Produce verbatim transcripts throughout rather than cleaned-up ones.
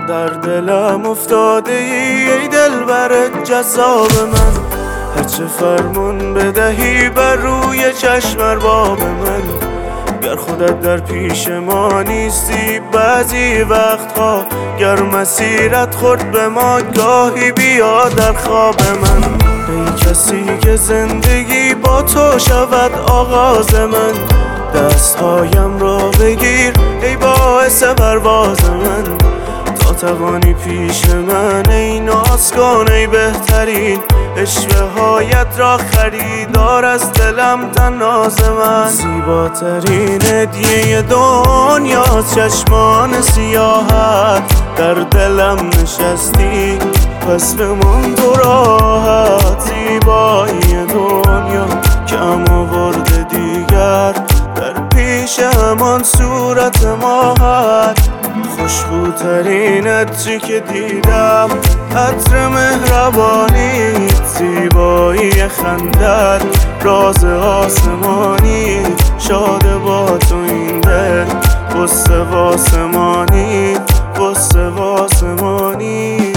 در دلم افتاده ای ای دلبر جذاب من، هرچه فرمون بدهی بر روی چشم ارباب من. گر خودت در پیش ما نیستی بعضی وقتها، گر مسیرت خورد به ما گاهی بیا در خواب من. ای کسی که زندگی با تو شود آغاز من، دستهایم را بگیر ای باعث پرواز من. تا توانی پیش من ای ناز کن ای بهترین، اشوه هایت را خریدار از دلم تناز من. زیباترین هدیه دنیا چشمان سیاهت، در دلم نشستی پس بمون تو راحت. زیبایی دنیا کم آورده دیگر، در پیش همان صورت ماهت. خوشبوترین عطری که دیدم عطر مهربانی، زیبایی خندت راز آسمانی. شاد با تو این دل غصه واسمانی، غصه واسمانی.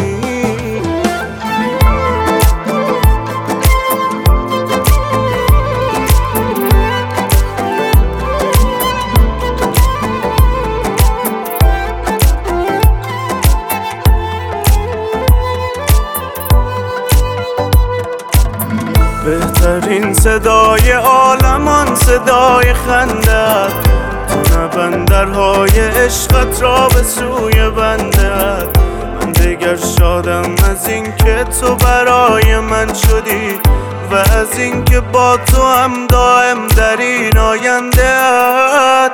بهترین صدای عالمان صدای خندت، تو نه بندرهای عشقت را به سوی بندت. من دیگر شادم از این که تو برای من شدی و از این که با تو هم دائم در این آینده‌ات.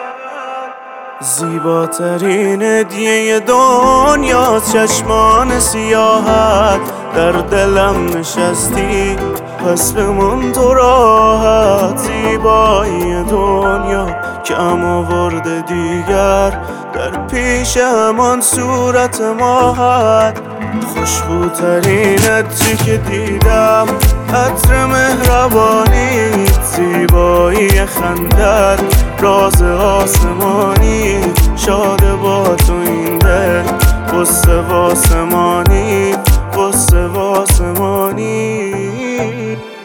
زیباترین هدیه دنیا چشمان سیاهت، در دلم نشستی پس بمون تو راحت. زیبایی دنیا کم آورده دیگر، در پیش همان صورت ماهت. خوشبوترین عطری که دیدم عطر مهربانی، زیبایی خندت راز آسمانی. شاد با تو این دل غصه واسمانی، غصه واسمانی.